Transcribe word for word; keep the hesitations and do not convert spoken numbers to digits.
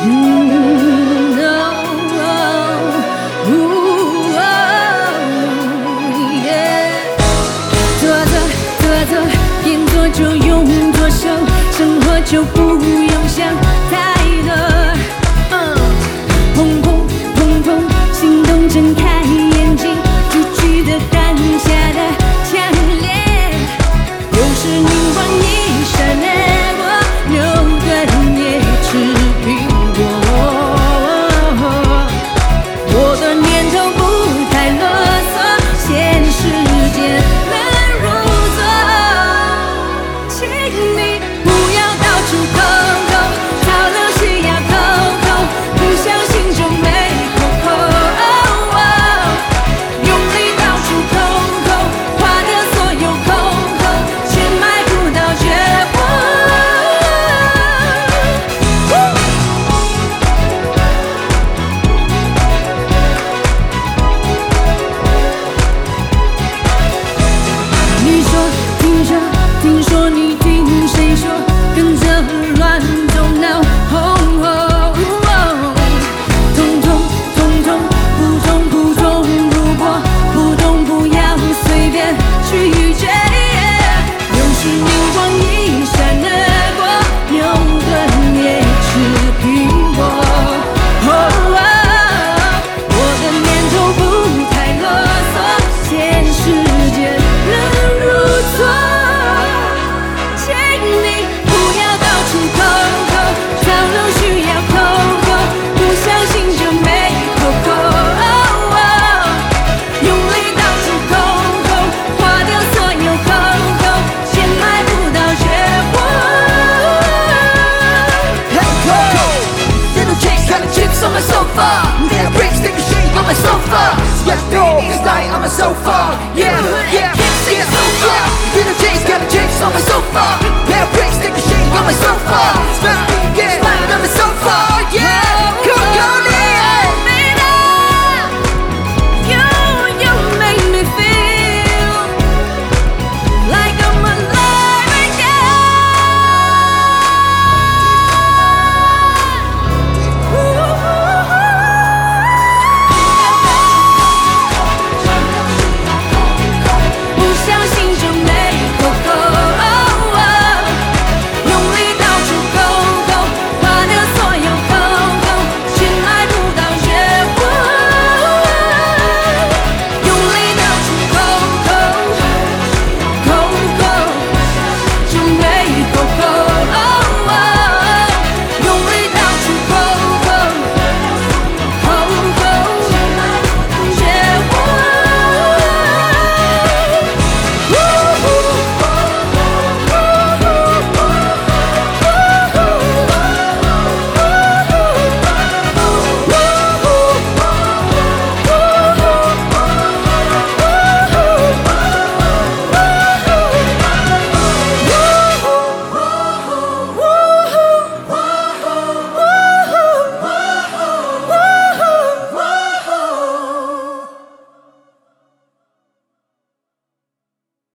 嗯哦哦耶做做做做，边做就用左手，生活就不用想太多。嗯，砰砰砰砰，心动睁开眼睛，句句的当下的强烈，有时灵光一闪而过，牛顿也吃苹果。我的念头不太啰嗦，现实间能如昨，请你不要到处抠抠，讨论需要抠抠，不相信就没抠抠。用力到处抠抠，花的所有抠抠，却买不到绝活。你说，听说，听说你听谁说，跟着乱走闹哄哄，通通通通不中不中，如果不懂不要随便拒绝。有时灵光一闪而过，牛顿也吃苹果。我的念头不太啰嗦，现实间能如昨，请你不要到处抠抠，讨论需要抠抠，不相信就没抠抠。用力到处抠抠，花掉所有抠抠，却买不到绝活。 Hey Coco, little J's got the chips on my sofa. There are bricks, stick a shake on my sofa. Sweat is lying on my sofa. Yeah, yeah, yeah, sofa. Little J's got the chips on my sofa. There are bricks, stick a shake on my sofa. Sweat